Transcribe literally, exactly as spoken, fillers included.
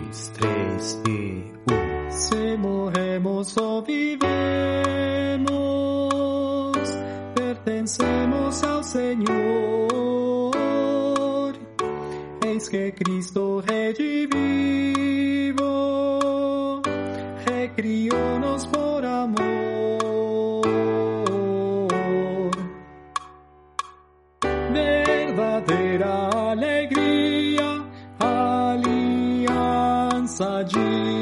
dois, três e um. Se morremos ou vivemos, pertencemos ao Senhor. Eis que Cristo redivivo, recriou-nos por amor. Verdadeira alegria, aliança de